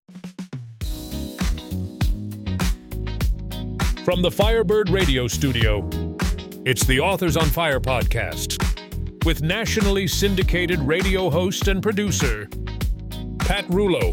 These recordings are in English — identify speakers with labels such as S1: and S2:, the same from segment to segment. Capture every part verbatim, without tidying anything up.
S1: From the Firebird Radio Studio, it's the Authors on Fire podcast with nationally syndicated radio host and producer, Pat Rulo.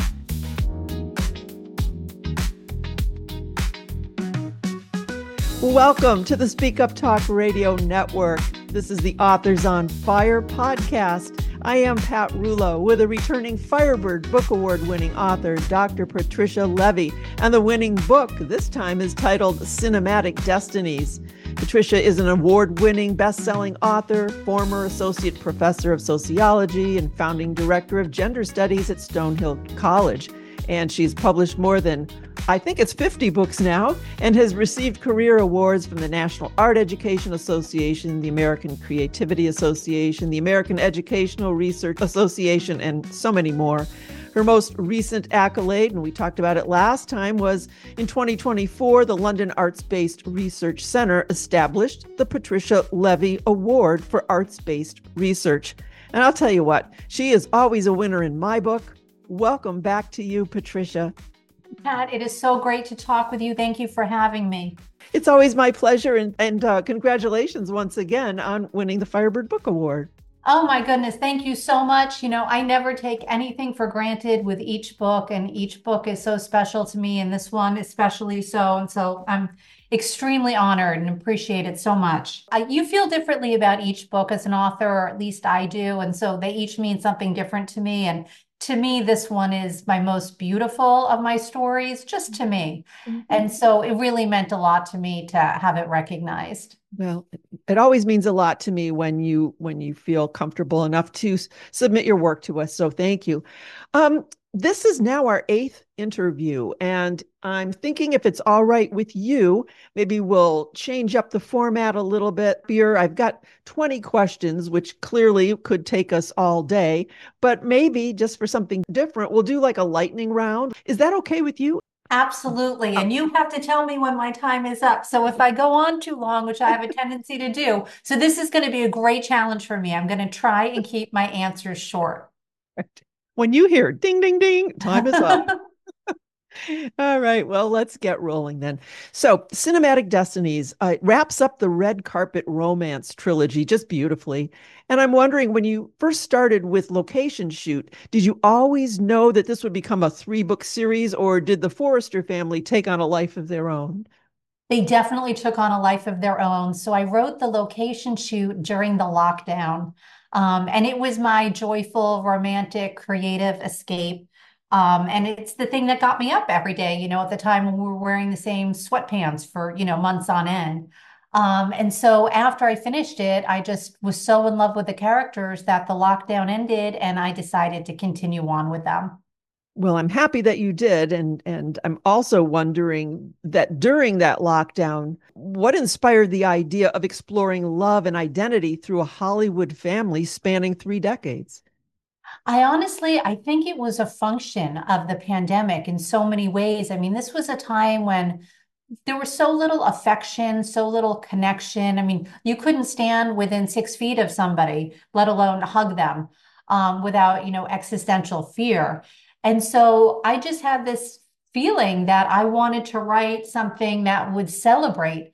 S2: Welcome to the Speak Up Talk Radio Network. This is the Authors on Fire podcast. I am Pat Rulo with a returning Firebird Book Award-winning author, Doctor Patricia Levy, and the winning book this time is titled Cinematic Destinies. Patricia is an award-winning, best-selling author, former associate professor of sociology, and founding director of gender studies at Stonehill College. And she's published more than, I think it's fifty books now, and has received career awards from the National Art Education Association, the American Creativity Association, the American Educational Research Association, and so many more. Her most recent accolade, and we talked about it last time, was in twenty twenty-four, the London Arts-Based Research Centre established the Patricia Levy Award for Arts-Based Research. And I'll tell you what, she is always a winner in my book. Welcome back to you, Patricia.
S3: Pat, it is so great to talk with you. Thank you for having me.
S2: It's always my pleasure, and, and uh, congratulations once again on winning the Firebird Book Award.
S3: Oh my goodness, thank you so much. You know, I never take anything for granted with each book, and each book is so special to me, and this one especially so. And so I'm extremely honored and appreciate it so much. I, you feel differently about each book as an author, or at least I do. And so they each mean something different to me. And to me, this one is my most beautiful of my stories, just to me. Mm-hmm. And so it really meant a lot to me to have it recognized.
S2: Well, it always means a lot to me when you when you feel comfortable enough to s- submit your work to us. So thank you. Um, this is now our eighth interview, and I'm thinking if it's all right with you, maybe we'll change up the format a little bit here. I've got twenty questions, which clearly could take us all day, but maybe just for something different, we'll do like a lightning round. Is that okay with you?
S3: Absolutely. And you have to tell me when my time is up. So if I go on too long, which I have a tendency to do, so this is going to be a great challenge for me. I'm going to try and keep my answers short.
S2: When you hear ding, ding, ding, time is up. All right. Well, let's get rolling then. So Cinematic Destinies uh, wraps up the red carpet romance trilogy just beautifully. And I'm wondering, when you first started with Location Shoot, did you always know that this would become a three-book series, or did the Forrester family take on a life of their own?
S3: They definitely took on a life of their own. So I wrote the Location Shoot during the lockdown. Um, and it was my joyful, romantic, creative escape. Um, and it's the thing that got me up every day, you know, at the time when we were wearing the same sweatpants for, you know, months on end. Um, and so after I finished it, I just was so in love with the characters that the lockdown ended, and I decided to continue on with them.
S2: Well, I'm happy that you did. And, and I'm also wondering that during that lockdown, what inspired the idea of exploring love and identity through a Hollywood family spanning three decades?
S3: I honestly, I think it was a function of the pandemic in so many ways. I mean, this was a time when there was so little affection, so little connection. I mean, you couldn't stand within six feet of somebody, let alone hug them, um, without, you know, existential fear. And so I just had this feeling that I wanted to write something that would celebrate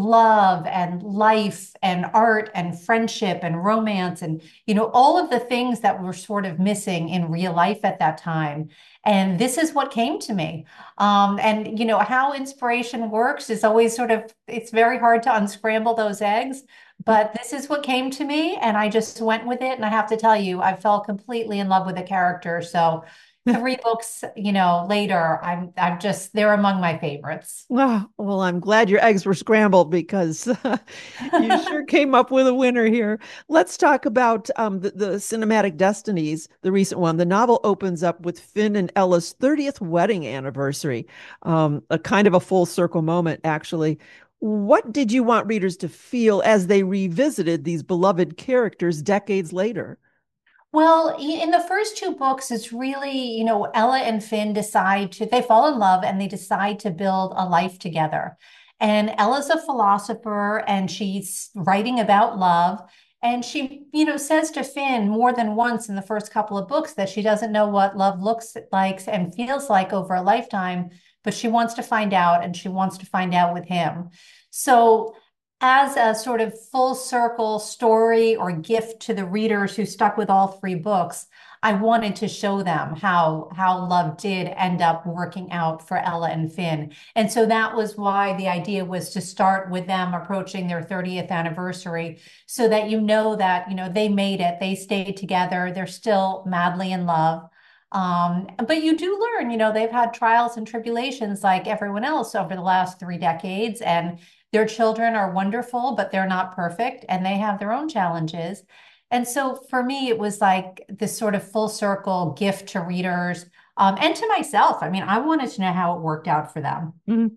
S3: love and life and art and friendship and romance and, you know, all of the things that were sort of missing in real life at that time. And this is what came to me. Um, and, you know, how inspiration works is always sort of, it's very hard to unscramble those eggs, but this is what came to me, and I just went with it. And I have to tell you, I fell completely in love with the character. So three books, you know, later, I'm, I'm just, they're among my favorites.
S2: Oh, well, I'm glad your eggs were scrambled, because uh, you sure came up with a winner here. Let's talk about um, the, the Cinematic Destinies, the recent one. The novel opens up with Finn and Ella's thirtieth wedding anniversary, um, a kind of a full circle moment, actually. What did you want readers to feel as they revisited these beloved characters decades later?
S3: Well, in the first two books, it's really, you know, Ella and Finn decide to, they fall in love and they decide to build a life together. And Ella's a philosopher and she's writing about love. And she, you know, says to Finn more than once in the first couple of books that she doesn't know what love looks like and feels like over a lifetime, but she wants to find out, and she wants to find out with him. So as a sort of full circle story or gift to the readers who stuck with all three books, I wanted to show them how how love did end up working out for Ella and Finn. And so that was why the idea was to start with them approaching their thirtieth anniversary, so that you know that, you know, they made it, they stayed together, they're still madly in love. Um, but you do learn, you know, they've had trials and tribulations like everyone else over the last three decades, and their children are wonderful, but they're not perfect, and they have their own challenges. And so for me, it was like this sort of full circle gift to readers, um, and to myself. I mean, I wanted to know how it worked out for them.
S2: Mhm.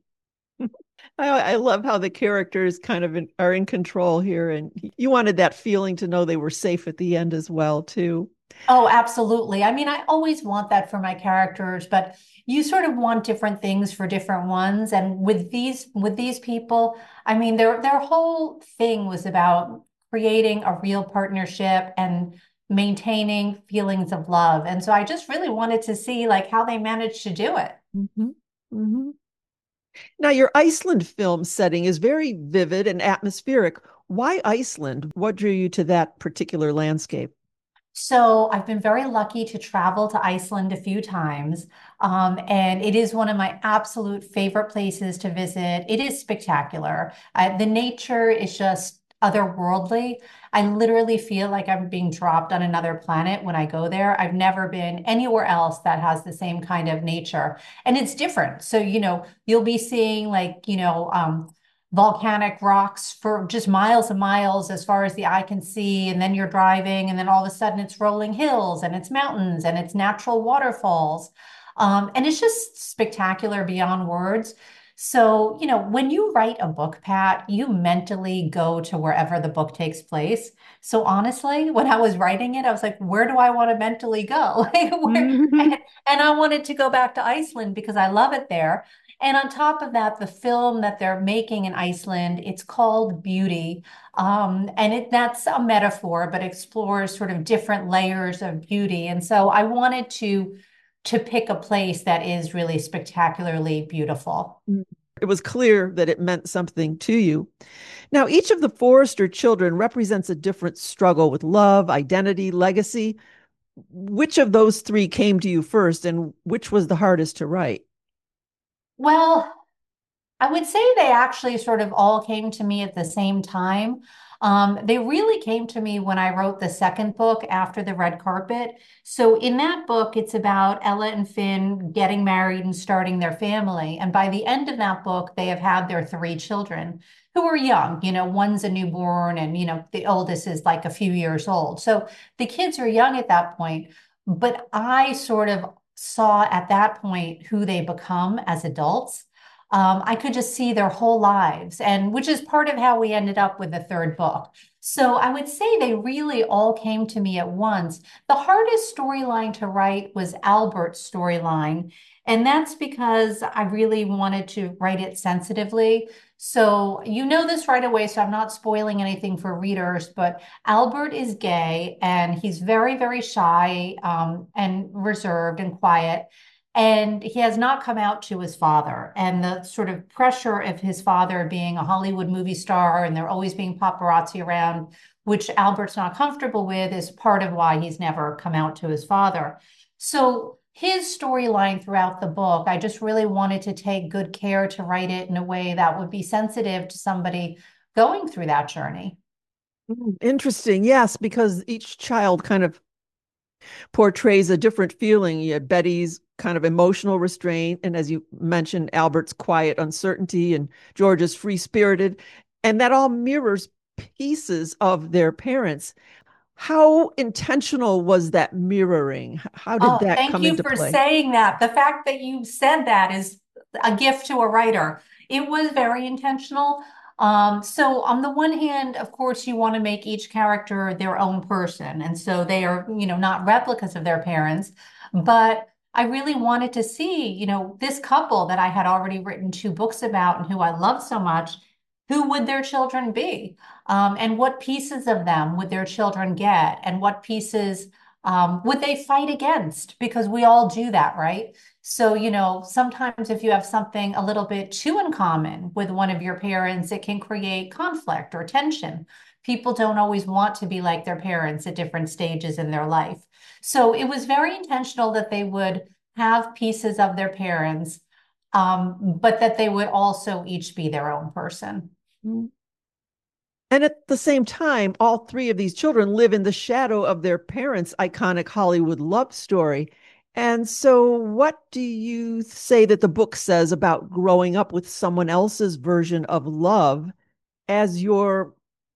S2: I, I love how the characters kind of in, are in control here, and you wanted that feeling to know they were safe at the end as well, too.
S3: Oh, absolutely. I mean, I always want that for my characters, but you sort of want different things for different ones. And with these with these people, I mean, their their whole thing was about creating a real partnership and maintaining feelings of love. And so I just really wanted to see like how they managed to do it.
S2: Mhm. Mhm. Now, your Iceland film setting is very vivid and atmospheric. Why Iceland? What drew you to that particular landscape?
S3: So I've been very lucky to travel to Iceland a few times. Um, and it is one of my absolute favorite places to visit. It is spectacular. Uh, the nature is just otherworldly. I literally feel like I'm being dropped on another planet when I go there. I've never been anywhere else that has the same kind of nature. And it's different. So, you know, you'll be seeing like, you know, um, volcanic rocks for just miles and miles as far as the eye can see. And then you're driving, and then all of a sudden it's rolling hills and it's mountains and it's natural waterfalls. Um, and it's just spectacular beyond words. So, you know, when you write a book, Pat, you mentally go to wherever the book takes place. So honestly, when I was writing it, I was like, where do I want to mentally go? Like, where,
S2: Mhm.
S3: and I wanted to go back to Iceland because I love it there. And on top of that, the film that they're making in Iceland, it's called Beauty. Um, and it, that's a metaphor, but explores sort of different layers of beauty. And so I wanted to to pick a place that is really spectacularly beautiful.
S2: It was clear that it meant something to you. Now, each of the Forrester children represents a different struggle with love, identity, legacy. Which of those three came to you first, and which was the hardest to write?
S3: Well, I would say they actually sort of all came to me at the same time. Um, they really came to me when I wrote the second book after the red carpet. So in that book, it's about Ella and Finn getting married and starting their family. And by the end of that book, they have had their three children who are young. You know, one's a newborn, and, you know, the oldest is like a few years old. So the kids are young at that point. But I sort of saw at that point who they become as adults. Um, I could just see their whole lives, and which is part of how we ended up with the third book. So I would say they really all came to me at once. The hardest storyline to write was Albert's storyline, and that's because I really wanted to write it sensitively. So you know this right away, so I'm not spoiling anything for readers, but Albert is gay, and he's very, very shy, um, and reserved and quiet. And he has not come out to his father. And the sort of pressure of his father being a Hollywood movie star, and there always being paparazzi around, which Albert's not comfortable with, is part of why he's never come out to his father. So his storyline throughout the book, I just really wanted to take good care to write it in a way that would be sensitive to somebody going through that journey.
S2: Mm, interesting. Yes, because each child kind of portrays a different feeling. You had Betty's kind of emotional restraint, and as you mentioned, Albert's quiet uncertainty, and George's free spirited. And that all mirrors pieces of their parents. How intentional was that mirroring? How did
S3: Oh,
S2: that
S3: thank
S2: come
S3: you
S2: into
S3: for
S2: play?
S3: saying that. The fact that you said that is a gift to a writer. It was very intentional. Um, so on the one hand, of course, you want to make each character their own person. And so they are, you know, not replicas of their parents. But I really wanted to see, you know, this couple that I had already written two books about and who I love so much. who would their children be? Um, and what pieces of them would their children get? And what pieces um, would they fight against? Because we all do that, right? So, you know, sometimes if you have something a little bit too in common with one of your parents, it can create conflict or tension. People don't always want to be like their parents at different stages in their life. So it was very intentional that they would have pieces of their parents, um, but that they would also each be their own person.
S2: And at the same time, all three of these children live in the shadow of their parents' iconic Hollywood love story. And so, what do you say that the book says about growing up with someone else's version of love as your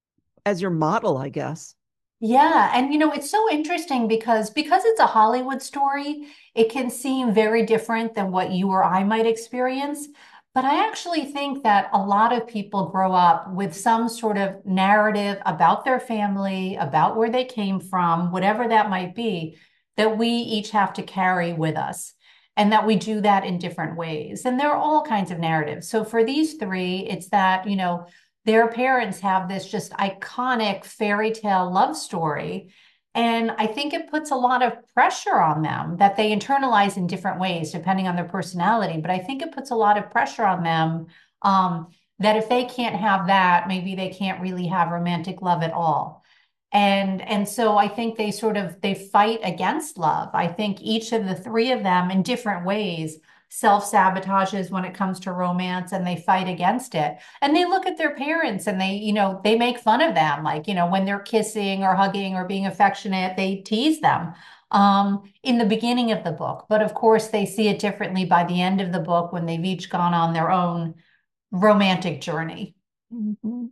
S2: as your model, I guess?
S3: Yeah, and you know, it's so interesting because because it's a Hollywood story, it can seem very different than what you or I might experience. But I actually think that a lot of people grow up with some sort of narrative about their family, about where they came from, whatever that might be, that we each have to carry with us. And that we do that in different ways. And there are all kinds of narratives. So for these three, it's that, you know, their parents have this just iconic fairy tale love story. And I think it puts a lot of pressure on them that they internalize in different ways, depending on their personality. But I think it puts a lot of pressure on them um, that if they can't have that, maybe they can't really have romantic love at all. And and so I think they sort of they fight against love. I think each of the three of them in different ways self-sabotages when it comes to romance and they fight against it. And they look at their parents and they, you know, they make fun of them. Like, you know, when they're kissing or hugging or being affectionate, they tease them um, in the beginning of the book. But of course, they see it differently by the end of the book when they've each gone on their own romantic journey.
S2: Mhm.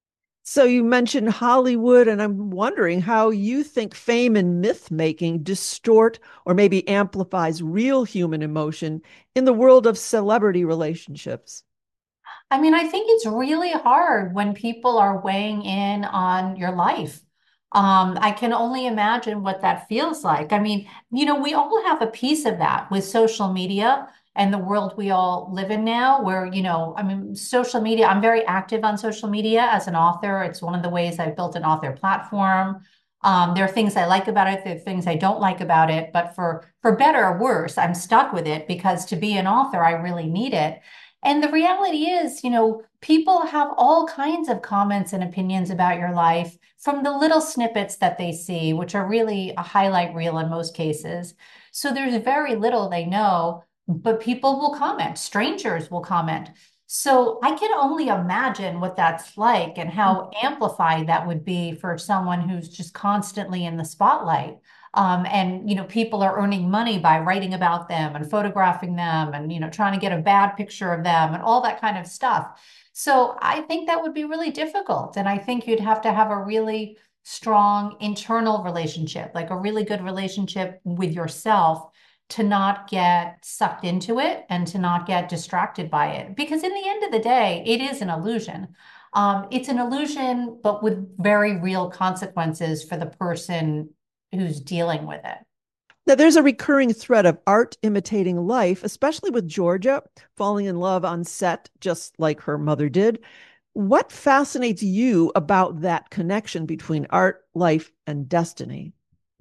S2: So you mentioned Hollywood, and I'm wondering how you think fame and myth making distort or maybe amplifies real human emotion in the world of celebrity relationships.
S3: I mean, I think it's really hard when people are weighing in on your life. Um, I can only imagine what that feels like. I mean, you know, we all have a piece of that with social media and the world we all live in now, where, you know, I mean, social media, I'm very active on social media as an author. It's one of the ways I've built an author platform. Um, there are things I like about it, there are things I don't like about it, but for for better or worse, I'm stuck with it because to be an author, I really need it. And the reality is, you know, people have all kinds of comments and opinions about your life from the little snippets that they see, which are really a highlight reel in most cases. So there's very little they know, but people will comment, strangers will comment. So I can only imagine what that's like and how amplified that would be for someone who's just constantly in the spotlight. Um, and you know, people are earning money by writing about them and photographing them and you know, trying to get a bad picture of them and all that kind of stuff. So I think that would be really difficult. And I think you'd have to have a really strong internal relationship, like a really good relationship with yourself to not get sucked into it and to not get distracted by it. Because in the end of the day, it is an illusion. Um, it's an illusion, but with very real consequences for the person who's dealing with it.
S2: Now, there's a recurring thread of art imitating life, especially with Georgia falling in love on set, just like her mother did. What fascinates you about that connection between art, life, and destiny?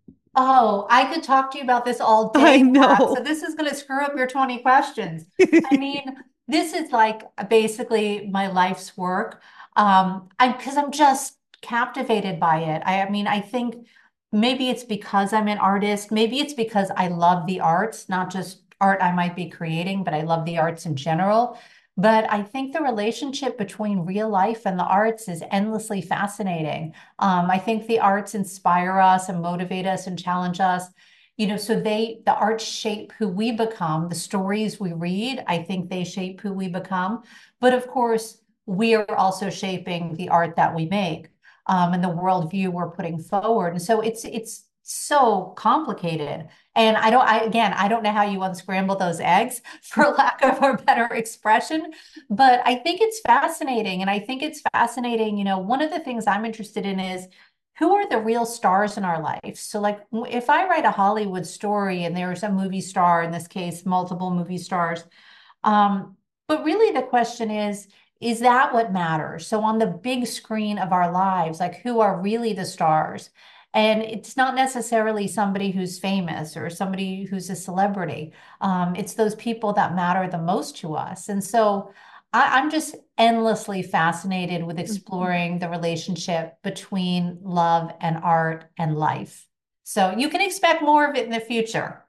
S3: Oh, I could talk to you about this all
S2: I
S3: day, Pat. So
S2: know.
S3: this is going to screw up your twenty questions. I mean, this is like basically my life's work. Um, I because I'm just captivated by it. I, I mean, I think maybe it's because I'm an artist. Maybe it's because I love the arts, not just art I might be creating, but I love the arts in general. But I think the relationship between real life and the arts is endlessly fascinating. Um, I think the arts inspire us and motivate us and challenge us. You know, so they, the arts shape who we become, the stories we read, I think they shape who we become. But of course, we are also shaping the art that we make um, and the worldview we're putting forward. And so it's it's so complicated. And I don't, I again, I don't know how you unscramble those eggs, for lack of a better expression, but I think it's fascinating. And I think it's fascinating, you know, one of the things I'm interested in is who are the real stars in our life? So, like, if I write a Hollywood story and there's a movie star, in this case, multiple movie stars, um, but really the question is, is that what matters? So on the big screen of our lives, like who are really the stars? And it's not necessarily somebody who's famous or somebody who's a celebrity. Um, it's those people that matter the most to us. And so I, I'm just endlessly fascinated with exploring the relationship between love and art and life. So you can expect more of it in the future.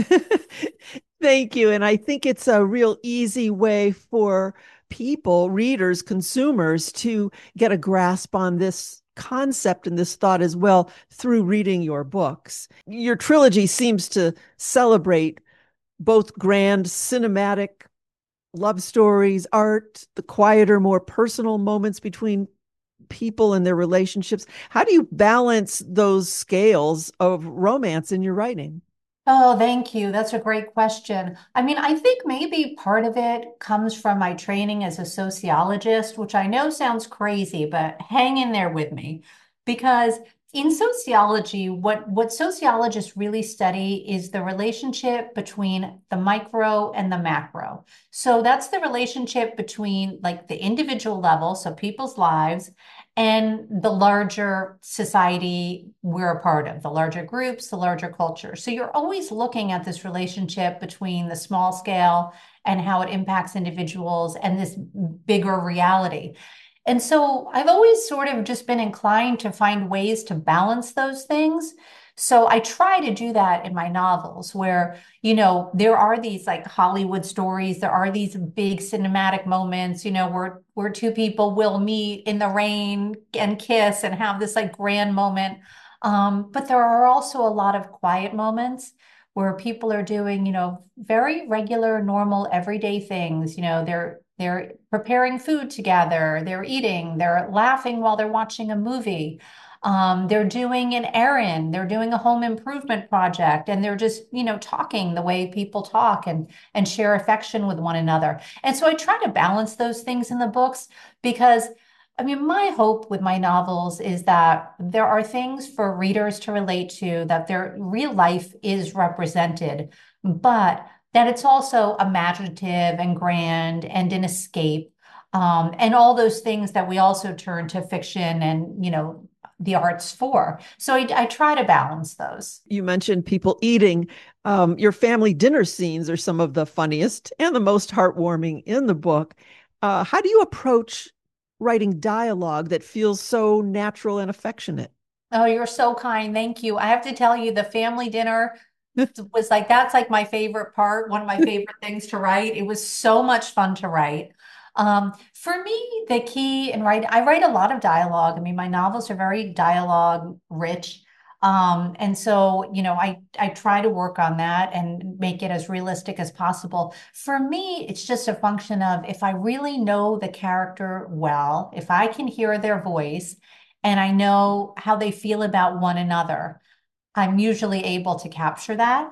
S2: Thank you. And I think it's a real easy way for people, readers, consumers to get a grasp on this concept and this thought as well through reading your books. Your trilogy seems to celebrate both grand cinematic love stories, art, the quieter, more personal moments between people and their relationships. How do you balance those scales of romance in your writing?
S3: Oh, thank you. That's a great question. I mean, I think maybe part of it comes from my training as a sociologist, which I know sounds crazy, but hang in there with me. Because in sociology, what, what sociologists really study is the relationship between the micro and the macro. So that's the relationship between like the individual level, so people's lives, and the larger society we're a part of, the larger groups, the larger culture. So you're always looking at this relationship between the small scale and how it impacts individuals and this bigger reality. And so I've always sort of just been inclined to find ways to balance those things. So I try to do that in my novels where, you know, there are these like Hollywood stories, there are these big cinematic moments, you know, where where two people will meet in the rain and kiss and have this like grand moment. Um, but there are also a lot of quiet moments where people are doing, you know, very regular, normal, everyday things. You know, they're they're preparing food together, they're eating, they're laughing while they're watching a movie. Um, they're doing an errand, they're doing a home improvement project, and they're just, you know, talking the way people talk and and share affection with one another. And so I try to balance those things in the books because I mean, my hope with my novels is that there are things for readers to relate to, that their real life is represented, but that it's also imaginative and grand and an escape, um, and all those things that we also turn to fiction and, you know, the arts for. So I, I try to balance those.
S2: You mentioned people eating. Um, your family dinner scenes are some of the funniest and the most heartwarming in the book. Uh, how do you approach writing dialogue that feels so natural and affectionate?
S3: Oh, you're so kind. Thank you. I have to tell you, the family dinner was like, that's like my favorite part, one of my favorite things to write. It was so much fun to write. Um, for me, the key in writing, I write a lot of dialogue. I mean, my novels are very dialogue rich. Um, and so, you know, I, I try to work on that and make it as realistic as possible. For me, it's just a function of if I really know the character well, if I can hear their voice and I know how they feel about one another, I'm usually able to capture that.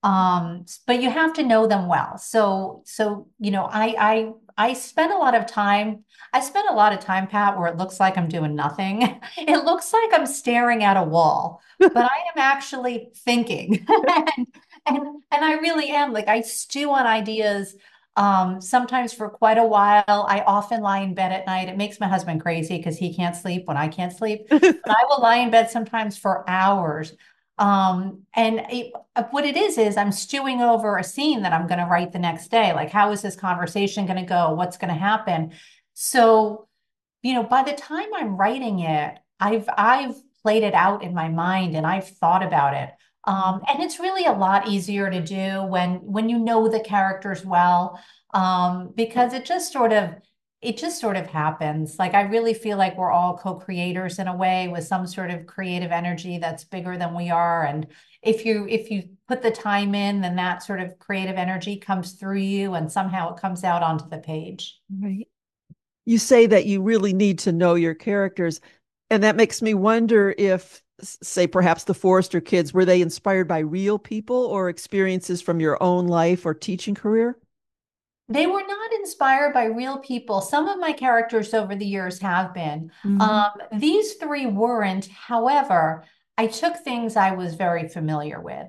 S3: Um, but you have to know them well. So, so, you know, I, I, I spend a lot of time, I spend a lot of time, Pat, where it looks like I'm doing nothing. It looks like I'm staring at a wall, but I am actually thinking. and, and, and I really am like, I stew on ideas. Um, sometimes for quite a while, I often lie in bed at night. It makes my husband crazy because he can't sleep when I can't sleep. But I will lie in bed sometimes for hours. Um, and it, what it is, is I'm stewing over a scene that I'm going to write the next day. Like, how is this conversation going to go? What's going to happen? So, you know, by the time I'm writing it, I've, I've played it out in my mind and I've thought about it. Um, and it's really a lot easier to do when, when you know the characters well, um, because it just sort of, it just sort of happens. Like I really feel like we're all co-creators in a way with some sort of creative energy that's bigger than we are. And if you if you put the time in, then that sort of creative energy comes through you and somehow it comes out onto the page.
S2: Right. You say that you really need to know your characters. And that makes me wonder if, say, perhaps the Forrester kids, were they inspired by real people or experiences from your own life or teaching career?
S3: They were not inspired by real people. Some of my characters over the years have been.
S2: Mm-hmm.
S3: Um, these three weren't. However, I took things I was very familiar with.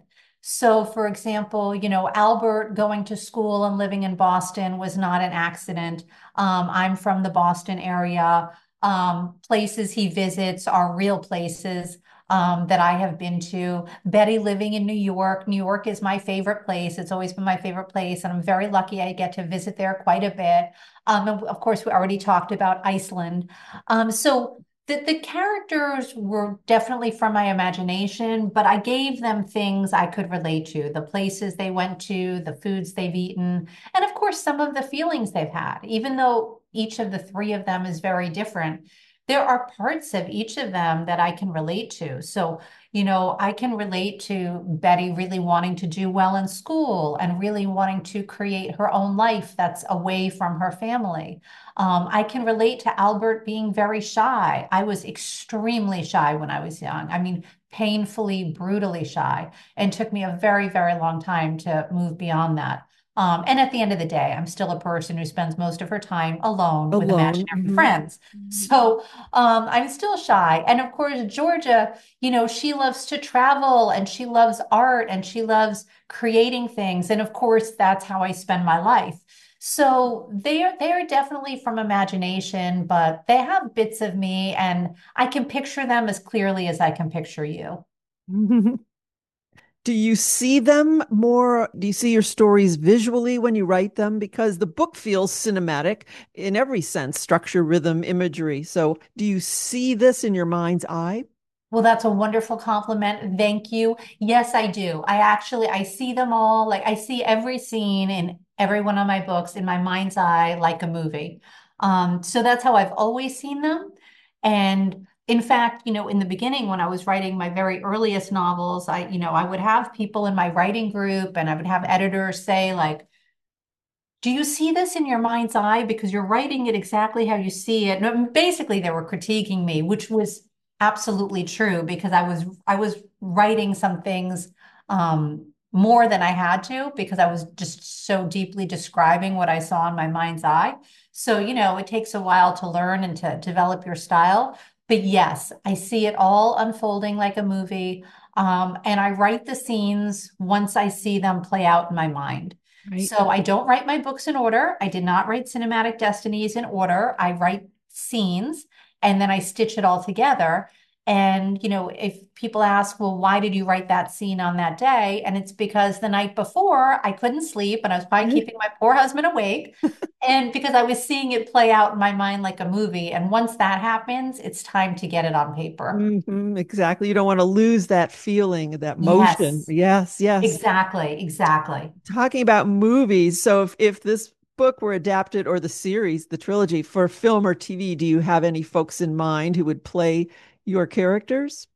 S3: So, for example, you know, Albert going to school and living in Boston was not an accident. Um, I'm from the Boston area. Um, places he visits are real places um, that I have been to. Betty living in New York. New York is my favorite place. It's always been my favorite place, and I'm very lucky I get to visit there quite a bit. Um, and of course, we already talked about Iceland. Um, so the, the characters were definitely from my imagination, but I gave them things I could relate to, the places they went to, the foods they've eaten, and of course, some of the feelings they've had. Even though each of the three of them is very different, there are parts of each of them that I can relate to. So, you know, I can relate to Betty really wanting to do well in school and really wanting to create her own life that's away from her family. Um, I can relate to Albert being very shy. I was extremely shy when I was young. I mean, painfully, brutally shy, and took me a very, very long time to move beyond that. Um, and at the end of the day, I'm still a person who spends most of her time alone with
S2: Alone.
S3: imaginary
S2: Mhm.
S3: friends. So um, I'm still shy. And of course, Georgia, you know, she loves to travel and she loves art and she loves creating things. And of course, that's how I spend my life. So they are they are definitely from imagination, but they have bits of me, and I can picture them as clearly as I can picture you.
S2: Do you see them more? Do you see your stories visually when you write them? Because the book feels cinematic in every sense, structure, rhythm, imagery. So do you see this in your mind's eye?
S3: Well, that's a wonderful compliment. Thank you. Yes, I do. I actually I see them all. Like I see every scene in every one of my books in my mind's eye like a movie. Um, so that's how I've always seen them. And in fact, you know, in the beginning when I was writing my very earliest novels, I, you know, I would have people in my writing group and I would have editors say like, do you see this in your mind's eye? Because you're writing it exactly how you see it. No, basically, they were critiquing me, which was absolutely true because I was I was writing some things um, more than I had to because I was just so deeply describing what I saw in my mind's eye. So, you know, it takes a while to learn and to develop your style. But yes, I see it all unfolding like a movie. Um, and I write the scenes once I see them play out in my mind.
S2: Right.
S3: So I don't write my books in order. I did not write Cinematic Destinies in order. I write scenes and then I stitch it all together. And, you know, if people ask, well, why did you write that scene on that day? And it's because the night before I couldn't sleep and I was probably keeping my poor husband awake. And because I was seeing it play out in my mind like a movie. And once that happens, it's time to get it on paper.
S2: Mhm, exactly. You don't want to lose that feeling, that motion.
S3: Yes,
S2: Yes, yes.
S3: exactly, exactly.
S2: Talking about movies, so if, if this book were adapted or the series, the trilogy for film or T V, do you have any folks in mind who would play your characters?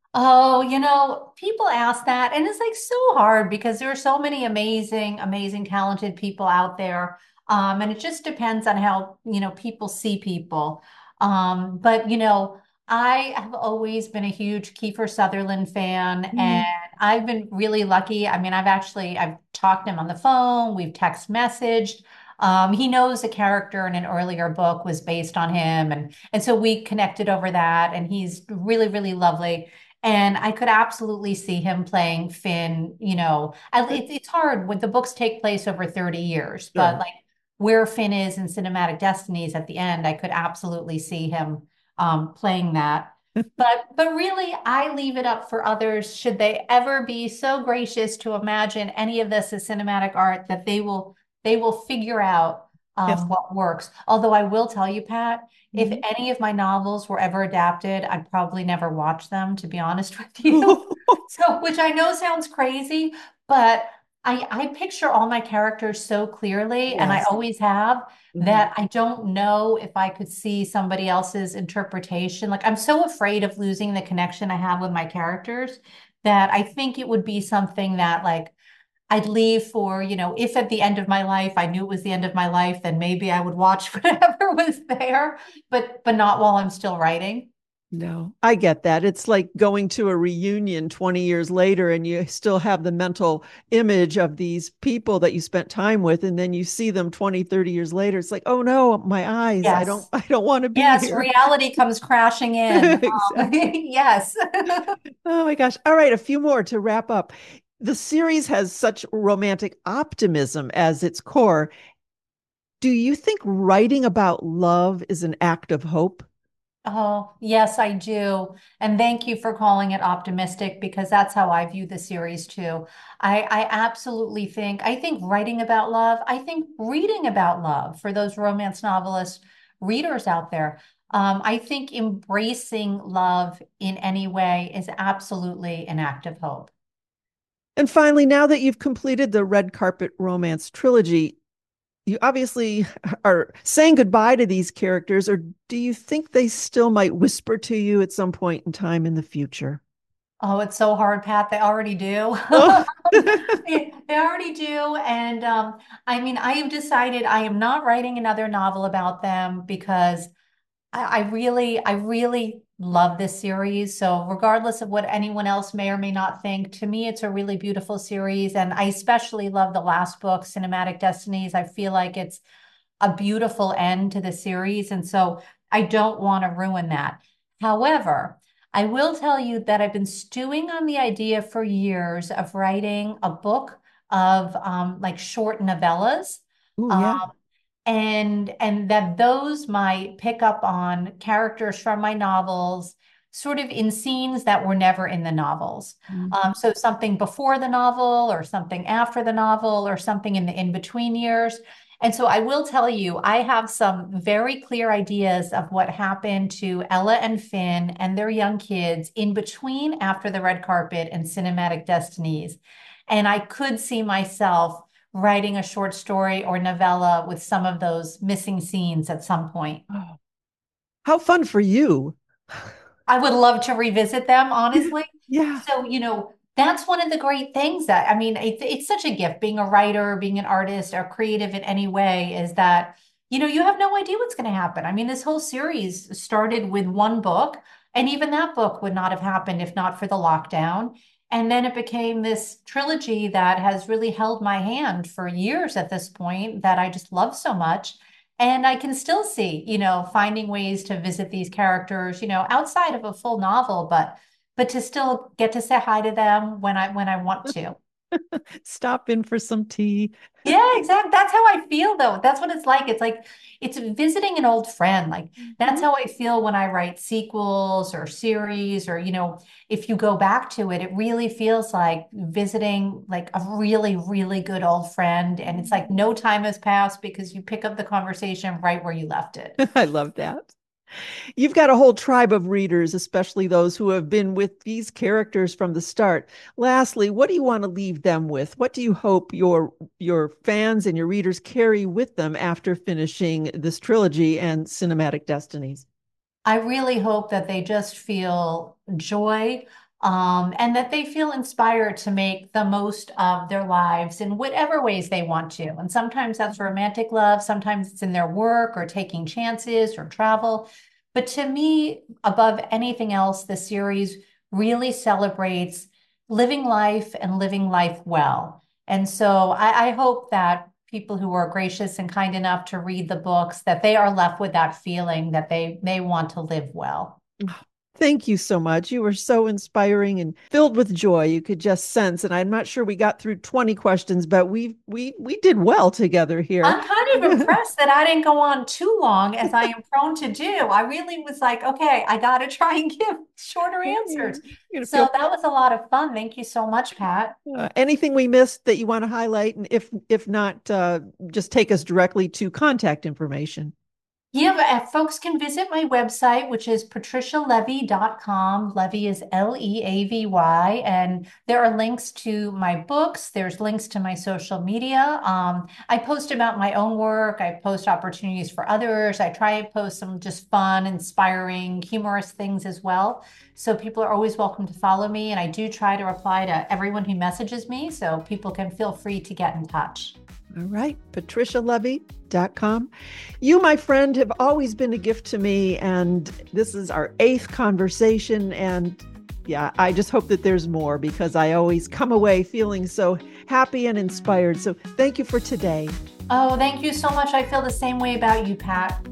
S3: Oh, you know, people ask that, and it's like so hard because there are so many amazing, amazing, talented people out there. Um, and it just depends on how, you know, people see people. Um, but, you know, I have always been a huge Kiefer Sutherland fan, and
S2: Mm.
S3: I've been really lucky. I mean, I've actually I've talked to him on the phone, we've text messaged. Um, he knows a character in an earlier book was based on him, and and so we connected over that, and he's really, really lovely. And I could absolutely see him playing Finn, you know, I- it's it's hard when the books take place over thirty years, but
S2: Sure.
S3: like where Finn is in Cinematic Destinies at the end, I could absolutely see him um, playing that. But but really, I leave it up for others. Should they ever be so gracious to imagine any of this as cinematic art, that they will they will figure out
S2: Yes.
S3: um, what works. Although I will tell you, Pat, if
S2: Mhm.
S3: any of my novels were ever adapted, I'd probably never watch them, to be honest with you. So, which I know sounds crazy, but I I picture all my characters so clearly, and I
S2: Yes.
S3: always have,
S2: Mhm.
S3: that I don't know if I could see somebody else's interpretation. Like I'm so afraid of losing the connection I have with my characters that I think it would be something that like I'd leave for, you know, if at the end of my life I knew it was the end of my life, then maybe I would watch whatever was there, but but not while I'm still writing.
S2: No, I get that. It's like going to a reunion twenty years later and you still have the mental image of these people that you spent time with, and then you see them twenty, thirty years later. It's like, oh no, my eyes. I don't
S3: Yes.
S2: I don't want to be
S3: Yes,
S2: here.
S3: reality comes crashing in. Um,
S2: Exactly.
S3: yes.
S2: Oh my gosh. All right, a few more to wrap up. The series has such romantic optimism as its core. Do you think writing about love is an act of hope?
S3: Oh, yes, I do. And thank you for calling it optimistic because that's how I view the series too. I, I absolutely think, I think writing about love, I think reading about love for those romance novelist readers out there. Um, I think embracing love in any way is absolutely an act of hope.
S2: And finally, now that you've completed the Red Carpet Romance trilogy, you obviously are saying goodbye to these characters, or do you think they still might whisper to you at some point in time in the future?
S3: Oh, it's so hard, Pat. They already do.
S2: Oh.
S3: They, they already do. And um, I mean, I have decided I am not writing another novel about them because I, I really, I really love this series. So regardless of what anyone else may or may not think, to me, it's a really beautiful series. And I especially love the last book, Cinematic Destinies. I feel like it's a beautiful end to the series. And so I don't want to ruin that. However, I will tell you that I've been stewing on the idea for years of writing a book of um, like short novellas.
S2: Ooh,
S3: Um,
S2: yeah.
S3: and and that those might pick up on characters from my novels sort of in scenes that were never in the novels.
S2: Mhm.
S3: Um, so something before the novel or something after the novel or something in the in-between years. And so I will tell you, I have some very clear ideas of what happened to Ella and Finn and their young kids in between After the Red Carpet and Cinematic Destinies. And I could see myself writing a short story or novella with some of those missing scenes at some point.
S2: Oh, how fun for you.
S3: I would love to revisit them, honestly.
S2: Yeah.
S3: So, you know, that's one of the great things that, I mean, it's, it's such a gift being a writer, being an artist, or creative in any way, is that, you know, you have no idea what's going to happen. I mean, this whole series started with one book, and even that book would not have happened if not for the lockdown. And then it became this trilogy that has really held my hand for years at this point that I just love so much. And I can still see, you know, finding ways to visit these characters, you know, outside of a full novel, but but to still get to say hi to them when I when I want to.
S2: Stop in for some tea.
S3: Yeah, exactly. That's how I feel though. That's what it's like. It's like it's visiting an old friend. Like that's
S2: Mhm.
S3: how I feel when I write sequels or series or, you know, if you go back to it, it really feels like visiting like a really, really good old friend. And it's like no time has passed because you pick up the conversation right where you left it.
S2: I love that. You've got a whole tribe of readers, especially those who have been with these characters from the start. Lastly, what do you want to leave them with? What do you hope your your fans and your readers carry with them after finishing this trilogy and Cinematic Destinies?
S3: I really hope that they just feel joy, um, and that they feel inspired to make the most of their lives in whatever ways they want to. And sometimes that's romantic love, sometimes it's in their work or taking chances or travel. But to me, above anything else, the series really celebrates living life and living life well. And so I, I hope that people who are gracious and kind enough to read the books, that they are left with that feeling that they they want to live well.
S2: Thank you so much. You were so inspiring and filled with joy. You could just sense. And I'm not sure we got through twenty questions, but we we we did well together here.
S3: I'm kind of impressed that I didn't go on too long as I am prone to do. I really was like, okay, I got to try and give shorter
S2: You're
S3: answers.
S2: gonna
S3: So
S2: feel
S3: that was a lot of fun. Thank you so much, Pat.
S2: uh, anything we missed that you want to highlight, and if if not, uh, just take us directly to contact information.
S3: Yeah, but uh, folks can visit my website, which is patricia levy dot com. Levy is L E A V Y. And there are links to my books. There's links to my social media. Um, I post about my own work. I post opportunities for others. I try and post some just fun, inspiring, humorous things as well. So people are always welcome to follow me. And I do try to reply to everyone who messages me. So people can feel free to get in touch.
S2: All right, patricia levy dot com. You, my friend, have always been a gift to me, and this is our eighth conversation. And yeah, I just hope that there's more because I always come away feeling so happy and inspired. So thank you for today.
S3: Oh, thank you so much. I feel the same way about you, Pat.